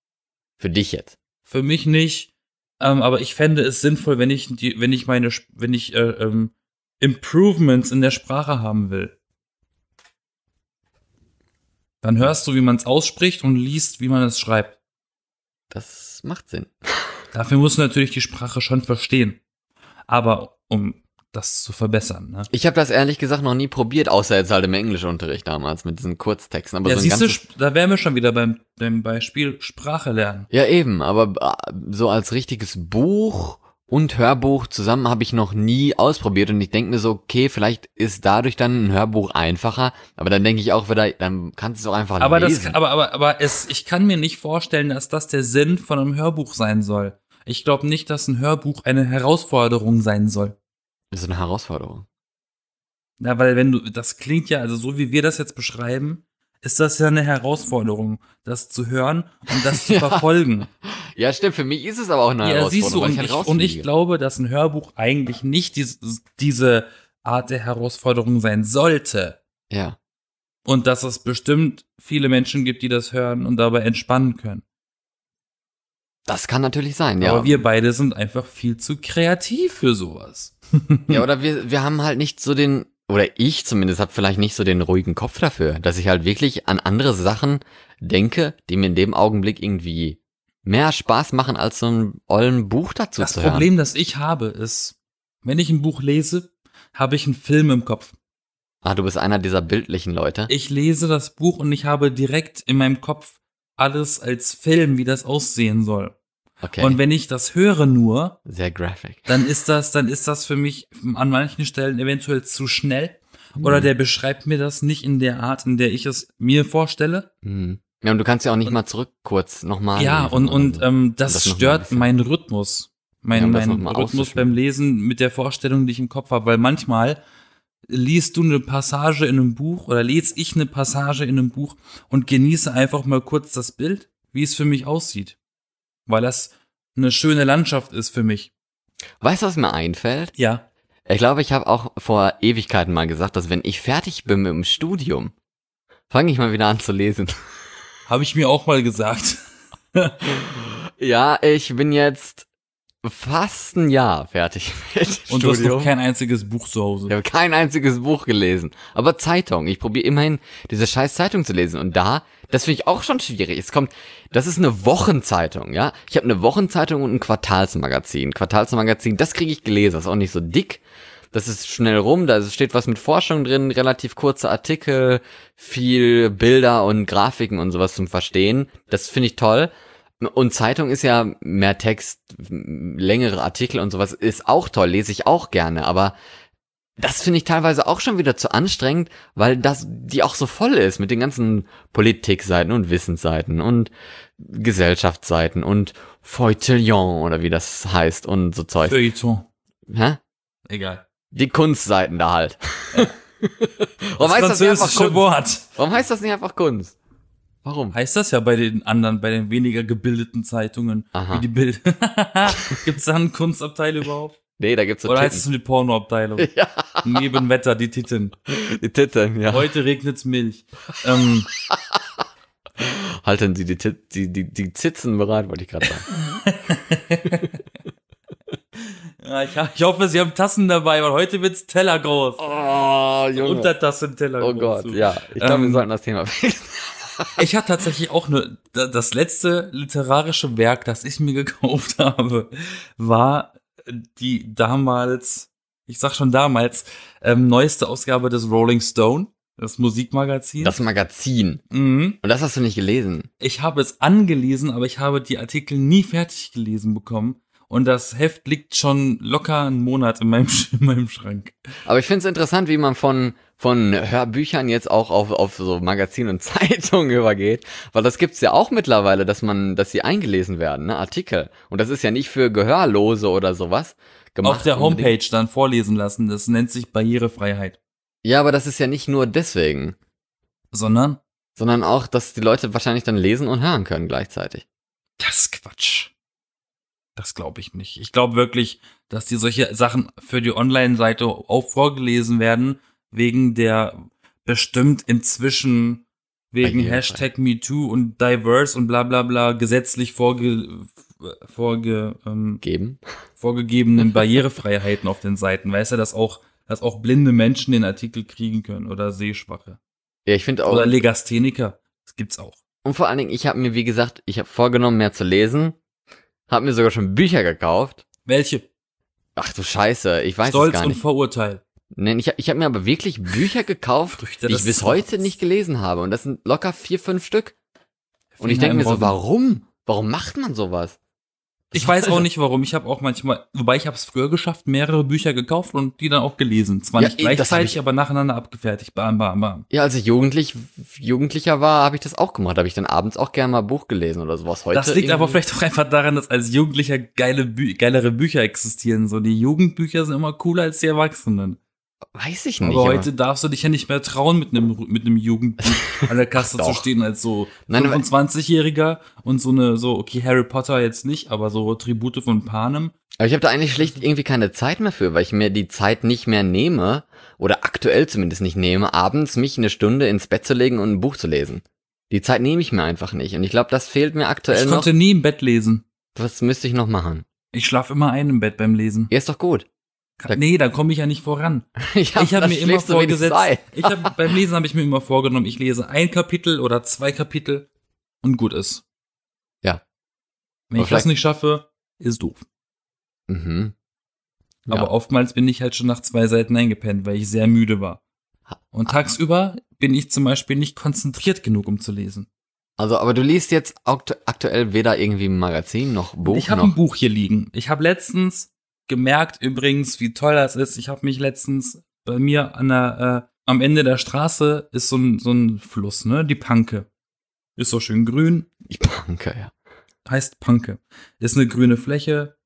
Für dich jetzt. Für mich nicht, ähm, aber ich fände es sinnvoll, wenn ich die, wenn ich meine, Sp- wenn ich äh, ähm, Improvements in der Sprache haben will. Dann hörst du, wie man es ausspricht und liest, wie man es schreibt. Das macht Sinn. Dafür musst du natürlich die Sprache schon verstehen. Aber um das zu verbessern, ne? Ich habe das ehrlich gesagt noch nie probiert, außer jetzt halt im Englischunterricht damals mit diesen Kurztexten. Aber Ja, so ein siehst du, ganzes, Sp- da wären wir schon wieder beim, beim Beispiel Sprache lernen. ja eben, aber äh, so als richtiges Buch und Hörbuch zusammen habe ich noch nie ausprobiert und ich denke mir so, okay, vielleicht ist dadurch dann ein Hörbuch einfacher, aber dann denke ich auch wieder, dann kannst du es auch einfach Aber lesen. das, aber, aber, aber es, ich kann mir nicht vorstellen, dass das der Sinn von einem Hörbuch sein soll. Ich glaube nicht, dass ein Hörbuch eine Herausforderung sein soll. Das ist eine Herausforderung. Ja, weil wenn du, das klingt ja, also so wie wir das jetzt beschreiben, ist das ja eine Herausforderung, das zu hören und das zu Ja. verfolgen. Ja, stimmt, für mich ist es aber auch eine Ja, Herausforderung. siehst du, weil und halt ich, und rausfliege. ich glaube, dass ein Hörbuch eigentlich nicht diese, diese Art der Herausforderung sein sollte. Ja. Und dass es bestimmt viele Menschen gibt, die das hören und dabei entspannen können. Das kann natürlich sein, ja. Aber wir beide sind einfach viel zu kreativ für sowas. Ja, oder wir, wir haben halt nicht so den, oder ich zumindest habe vielleicht nicht so den ruhigen Kopf dafür, dass ich halt wirklich an andere Sachen denke, die mir in dem Augenblick irgendwie mehr Spaß machen, als so ein ollen Buch dazu Das zu hören. Problem, das ich habe, ist, wenn ich ein Buch lese, habe ich einen Film im Kopf. Ah, du bist einer dieser bildlichen Leute. Ich lese das Buch und ich habe direkt in meinem Kopf alles als Film, wie das aussehen soll. Okay, Und wenn ich das höre nur, sehr graphic. dann ist das, dann ist das für mich an manchen Stellen eventuell zu schnell. Oder Hm. der beschreibt mir das nicht in der Art, in der ich es mir vorstelle. Hm. Ja, und du kannst ja auch nicht mal zurück kurz nochmal. Ja, lesen und, oder und so. ähm, das, das noch mal ein stört bisschen- meinen Rhythmus. Mein, Ja, um das noch mein mal Rhythmus auszuschmücken. beim Lesen mit der Vorstellung, die ich im Kopf habe. Weil manchmal liest du eine Passage in einem Buch oder lese ich eine Passage in einem Buch und genieße einfach mal kurz das Bild, wie es für mich aussieht. Weil das eine schöne Landschaft ist für mich. Weißt du, was mir einfällt? Ja. Ich glaube, ich habe auch vor Ewigkeiten mal gesagt, dass wenn ich fertig bin mit dem Studium, fange ich mal wieder an zu lesen. Habe ich mir auch mal gesagt. Ja, ich bin jetzt fast ein Jahr fertig mit dem Und du hast Studium. noch kein einziges Buch zu Hause. Ich habe kein einziges Buch gelesen. Aber Zeitung. Ich probiere immerhin, diese scheiß Zeitung zu lesen. Und da, das finde ich auch schon schwierig. Es kommt, das ist eine Wochenzeitung, ja. Ich habe eine Wochenzeitung und ein Quartalsmagazin. Quartalsmagazin, das kriege ich gelesen. Das ist auch nicht so dick. Das ist schnell rum. Da steht was mit Forschung drin, relativ kurze Artikel, viel Bilder und Grafiken und sowas zum Verstehen. Das finde ich toll. Und Zeitung ist ja mehr Text, längere Artikel und sowas, ist auch toll, lese ich auch gerne, aber das finde ich teilweise auch schon wieder zu anstrengend, weil das die auch so voll ist mit den ganzen Politikseiten und Wissensseiten und Gesellschaftsseiten und Feuilleton oder wie das heißt und so Zeug. Feuilleton. Hä? Egal. Die Kunstseiten da halt. Ja. Warum heißt das nicht einfach französische Kunst? Wort. Warum heißt das nicht einfach Kunst? Warum? Heißt das ja bei den anderen, bei den weniger gebildeten Zeitungen. Aha. Wie die Bild. Gibt's da einen Kunstabteil überhaupt? Nee, da gibt's so Oder heißt es Titten. nur die Pornoabteilung? Ja, Neben Wetter, die Titten. die Titten, ja. Heute regnet's Milch. Ähm, Halten Sie die, Tit- die, die, die Zitzen bereit, wollte ich gerade sagen. ja, ich, ich hoffe, Sie haben Tassen dabei, weil heute wird's Teller groß. Oh, Junge. Untertassen Teller Oh groß. Gott, so. ja. Ich glaube, wir Ähm, sollten das Thema wechseln. Ich habe tatsächlich auch nur das letzte literarische Werk, das ich mir gekauft habe, war die damals, ich sag schon damals, ähm, neueste Ausgabe des Rolling Stone, das Musikmagazin. Das Magazin. Mhm. Und das hast du nicht gelesen. Ich habe es angelesen, aber ich habe die Artikel nie fertig gelesen bekommen. Und das Heft liegt schon locker einen Monat in meinem, Sch- in meinem Schrank. Aber ich finde es interessant, wie man von, von Hörbüchern jetzt auch auf, auf so Magazin und Zeitungen übergeht. Weil das gibt's ja auch mittlerweile, dass man, dass sie eingelesen werden, ne, Artikel. Und das ist ja nicht für Gehörlose oder sowas gemacht. Auf der unbedingt. Homepage dann vorlesen lassen. Das nennt sich Barrierefreiheit. Ja, aber das ist ja nicht nur deswegen. Sondern? Sondern auch, dass die Leute wahrscheinlich dann lesen und hören können gleichzeitig. Das ist Quatsch. Das glaube ich nicht. Ich glaube wirklich, dass die solche Sachen für die Online-Seite auch vorgelesen werden, wegen der bestimmt inzwischen wegen Barrierefrei. Hashtag MeToo und Diverse und bla bla bla gesetzlich vorge, vorge, ähm, Geben. vorgegebenen Barrierefreiheiten auf den Seiten. Weißt du, dass auch, dass auch blinde Menschen den Artikel kriegen können oder Sehschwache. Ja, ich finde auch. Oder Legastheniker. Das gibt's auch. Und vor allen Dingen, ich habe mir, wie gesagt, ich habe vorgenommen, mehr zu lesen. Hab mir sogar schon Bücher gekauft. Welche? Ach du Scheiße, ich weiß Stolz es gar und nicht. Vorurteil. Nein, ich, ich habe mir aber wirklich Bücher gekauft, Früchte die ich des bis heute Zorns. nicht gelesen habe. Und das sind locker vier, fünf Stück. Und ich Finger denke im mir so, Roggen. warum? Warum macht man sowas? Ich weiß auch nicht warum. Ich habe auch manchmal, wobei ich habe es früher geschafft, mehrere Bücher gekauft und die dann auch gelesen. Zwar Ja, nicht eh, das gleichzeitig, hab ich- aber nacheinander abgefertigt. Bam, bam, bam. Ja, als ich jugendlich, Jugendlicher war, habe ich das auch gemacht. Habe ich dann abends auch gerne mal ein Buch gelesen oder sowas. Heute Das liegt aber irgendwie- vielleicht auch einfach daran, dass als Jugendlicher geile Bü geilere Bücher existieren. So die Jugendbücher sind immer cooler als die Erwachsenen. Weiß ich nicht. Aber heute darfst du dich ja nicht mehr trauen, mit einem mit einem Jugendbuch an der Kasse Ach zu doch. stehen als so Nein, aber- fünfundzwanzigjähriger und so eine so okay Harry Potter jetzt nicht, aber so Tribute von Panem. Aber ich habe da eigentlich schlicht irgendwie keine Zeit mehr für, weil ich mir die Zeit nicht mehr nehme, oder aktuell zumindest nicht nehme, abends mich eine Stunde ins Bett zu legen und ein Buch zu lesen. Die Zeit nehme ich mir einfach nicht. Und ich glaube, das fehlt mir aktuell Ich noch. konnte nie im Bett lesen. Was müsste ich noch machen? Ich schlafe immer ein im Bett beim Lesen. Ja, ist doch gut. Da- Nee, da komme ich ja nicht voran. ja, Ich habe dann mir immer schläfst du wenigstens vorgesetzt, ein. ich hab, beim Lesen habe ich mir immer vorgenommen, ich lese ein Kapitel oder zwei Kapitel und gut ist. Ja. Wenn Aber ich das vielleicht- nicht schaffe, ist doof. Mhm. Ja. Aber oftmals bin ich halt schon nach zwei Seiten eingepennt, weil ich sehr müde war. Und tagsüber bin ich zum Beispiel nicht konzentriert genug, um zu lesen. Also, aber du liest jetzt aktu aktuell weder irgendwie ein Magazin noch Buch ich habe noch. ein Buch hier liegen. Ich habe letztens gemerkt übrigens, wie toll das ist. Ich habe mich letztens bei mir an der, äh, am Ende der Straße ist so ein, so ein Fluss, ne? Die Panke. Ist so schön grün. Ich panke, ja. Heißt Panke. Ist eine grüne Fläche.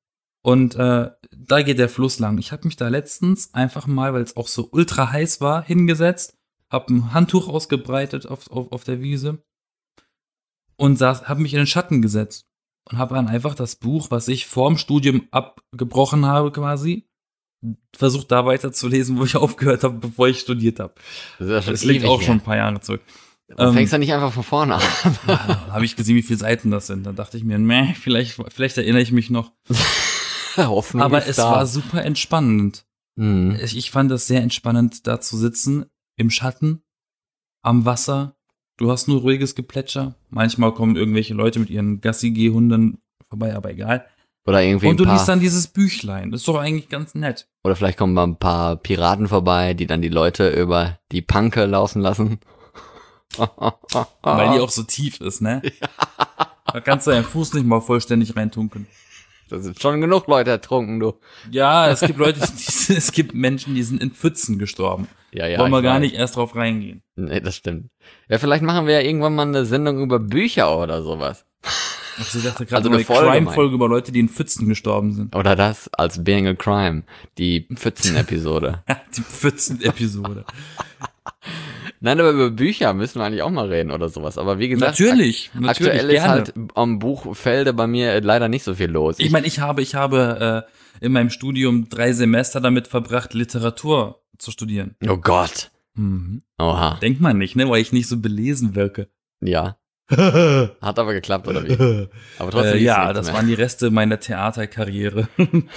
Und äh, da geht der Fluss lang. Ich habe mich da letztens einfach mal, weil es auch so ultra heiß war, hingesetzt, habe ein Handtuch ausgebreitet auf, auf, auf der Wiese und habe mich in den Schatten gesetzt und habe dann einfach das Buch, was ich vorm Studium abgebrochen habe quasi, versucht da weiterzulesen, wo ich aufgehört habe, bevor ich studiert habe. Das, ist ja schon das liegt ewig auch her. schon ein paar Jahre zurück. Dann fängst du nicht einfach von vorne an. Ja, dann habe ich gesehen, wie viele Seiten das sind. Dann dachte ich mir, meh, vielleicht, vielleicht erinnere ich mich noch. Hoffnung Aber ist es da. war super entspannend. Mhm. Ich, ich fand das sehr entspannend, da zu sitzen, im Schatten, am Wasser. Du hast nur ruhiges Geplätscher. Manchmal kommen irgendwelche Leute mit ihren Gassi-Geh-Hunden vorbei, aber egal. Oder irgendwie Und du ein paar, liest dann dieses Büchlein. Das ist doch eigentlich ganz nett. oder vielleicht kommen mal ein paar Piraten vorbei, die dann die Leute über die Panke laufen lassen. Weil die auch so tief ist, ne? Da kannst du deinen Fuß nicht mal vollständig reintunken. Da sind schon genug Leute ertrunken, du. Ja, es gibt Leute, die, es gibt Menschen, die sind in Pfützen gestorben. Ja, ja. Wollen wir ich gar weiß. nicht erst drauf reingehen. Nee, das stimmt. Ja, vielleicht machen wir ja irgendwann mal eine Sendung über Bücher oder sowas. Also ich dachte gerade Also also eine eine Folge, Crime-Folge über Leute, die in Pfützen gestorben sind. Oder das als Being a Crime. Die Pfützen-Episode. Die Pfützen-Episode. Nein, aber über Bücher müssen wir eigentlich auch mal reden oder sowas. Aber wie gesagt, Natürlich, ak- natürlich, aktuell ist gerne. halt am Buchfelde bei mir leider nicht so viel los. Ich meine, ich habe, ich habe äh, in meinem Studium drei Semester damit verbracht, Literatur zu studieren. Oh Gott. Mhm. Oha. Denkt man nicht, ne, weil ich nicht so belesen wirke. Ja. Hat aber geklappt, oder wie? Aber trotzdem Äh, liest du ja, nichts das mehr. waren die Reste meiner Theaterkarriere.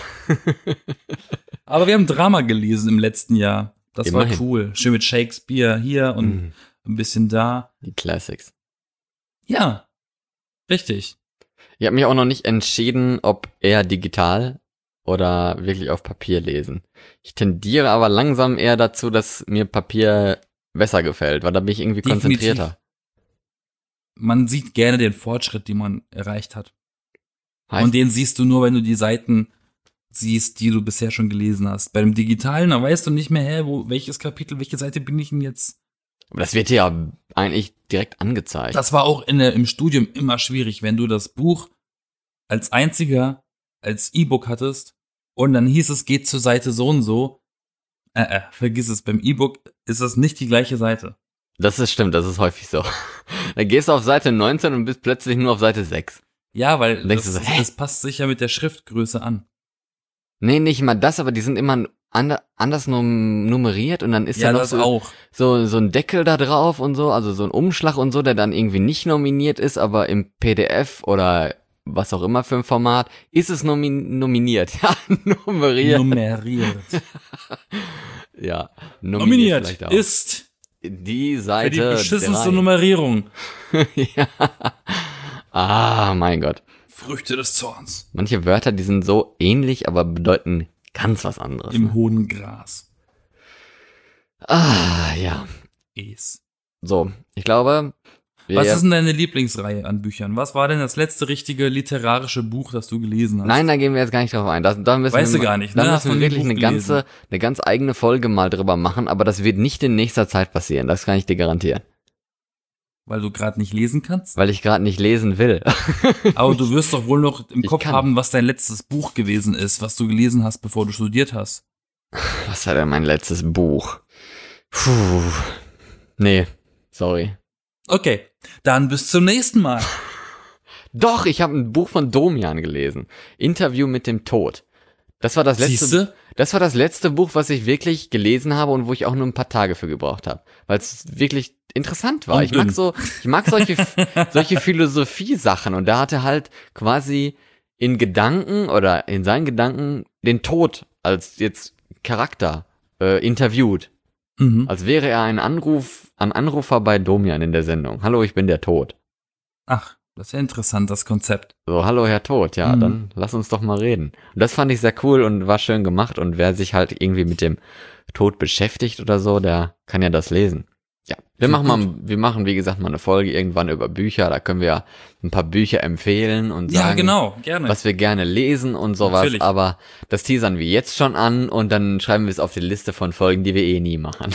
Aber wir haben Drama gelesen im letzten Jahr. Das Immerhin. war cool. Schön mit Shakespeare hier und Mhm. ein bisschen da. Die Classics. Ja, richtig. Ich habe mich auch noch nicht entschieden, ob eher digital oder wirklich auf Papier lesen. Ich tendiere aber langsam eher dazu, dass mir Papier besser gefällt, weil da bin ich irgendwie Definitiv. konzentrierter. Man sieht gerne den Fortschritt, den man erreicht hat. Heißt, Und den siehst du nur, wenn du die Seiten siehst, die du bisher schon gelesen hast. Bei dem Digitalen, da weißt du nicht mehr, hä, wo, welches Kapitel, welche Seite bin ich denn jetzt? aber das wird dir ja eigentlich direkt angezeigt. Das war auch in der, im Studium immer schwierig, wenn du das Buch als einziger als E-Book hattest und dann hieß es, geht zur Seite so und so. Äh, äh, vergiss es, beim E-Book ist das nicht die gleiche Seite. Das ist stimmt, das ist häufig so. Dann gehst du auf Seite neunzehn und bist plötzlich nur auf Seite sechs. Ja, weil Denkst das, du so, hä? das passt sich ja mit der Schriftgröße an. Nee, nicht mal das, aber die sind immer ander, anders num nummeriert und dann ist Ja, da noch das so, auch. so so ein Deckel da drauf und so, also so ein Umschlag und so, der dann irgendwie nicht nominiert ist, aber im P D F oder was auch immer für ein Format ist es nomi nominiert. Ja, nummeriert. Nummeriert. ja, nominiert, Nominiert vielleicht auch. ist die für Seite die beschissenste drei. Nummerierung. ja. Ah, mein Gott. Früchte des Zorns. Manche Wörter, die sind so ähnlich, aber bedeuten ganz was anderes. Im ne? hohen Gras. Ah, ja. Es. So, ich glaube, wir Was ist denn deine Lieblingsreihe an Büchern? Was war denn das letzte richtige literarische Buch, das du gelesen hast? Nein, da gehen wir jetzt gar nicht drauf ein. Das, da müssen Weißt wir, du gar nicht, Da ne? Hast müssen du wir nie wirklich ein eine Buch ganze, eine ganz eigene Folge mal drüber machen, aber das wird nicht in nächster Zeit passieren. Das kann ich dir garantieren. Weil du gerade nicht lesen kannst? Weil ich gerade nicht lesen will. Aber du wirst doch wohl noch im Ich Kopf kann. haben, was dein letztes Buch gewesen ist, was du gelesen hast, bevor du studiert hast. Was war denn mein letztes Buch? Puh. Nee, sorry. Okay, dann bis zum nächsten Mal. Doch, ich habe ein Buch von Domian gelesen. Interview mit dem Tod. Das war das letzte. Siehste? Das war das letzte Buch, was ich wirklich gelesen habe und wo ich auch nur ein paar Tage für gebraucht habe, weil es wirklich interessant war. Und Ich mag dünn. so, ich mag solche solche Philosophie-Sachen und da hat er halt quasi in Gedanken oder in seinen Gedanken den Tod als jetzt Charakter äh, interviewt, Mhm. als wäre er ein Anruf, ein Anrufer bei Domian in der Sendung. Hallo, ich bin der Tod. Ach, das ist ja interessant, das Konzept. So, hallo Herr Tod, ja, Mhm. dann lass uns doch mal reden. Und das fand ich sehr cool und war schön gemacht und wer sich halt irgendwie mit dem Tod beschäftigt oder so, der kann ja das lesen. Ja, wir Klingt machen mal, wir machen wie gesagt mal eine Folge irgendwann über Bücher, da können wir ein paar Bücher empfehlen und sagen, Ja, genau, gerne. was wir gerne lesen und sowas, Natürlich. aber das teasern wir jetzt schon an und dann schreiben wir es auf die Liste von Folgen, die wir eh nie machen.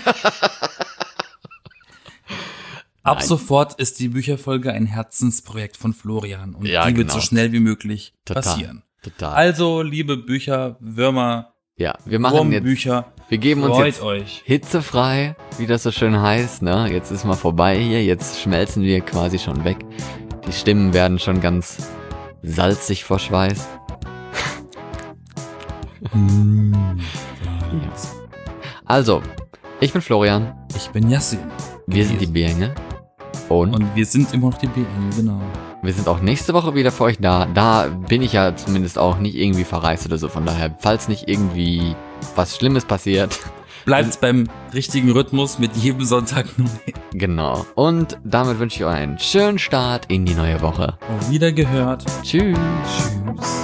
Ab Nein. sofort ist die Bücherfolge ein Herzensprojekt von Florian und Ja, die wird genau. so schnell wie möglich Total. passieren. Total. Also, liebe Bücher, Würmer, Ja, wir machen jetzt, Wurmbücher, wir geben uns freut jetzt euch. hitzefrei, wie das so schön heißt, ne? Jetzt ist mal vorbei hier, jetzt schmelzen wir quasi schon weg. Die Stimmen werden schon ganz salzig vor Schweiß. Also, ich bin Florian, Ich bin Yassin. wir sind die Biergänge und, Und wir sind immer noch die B N, genau. wir sind auch nächste Woche wieder für euch da. Da bin ich ja zumindest auch nicht irgendwie verreist oder so, von daher, falls nicht irgendwie was Schlimmes passiert. Bleibt beim richtigen Rhythmus mit jedem Sonntag neu. Genau. Und damit wünsche ich euch einen schönen Start in die neue Woche. Auf Wiedergehört. Tschüss. Tschüss.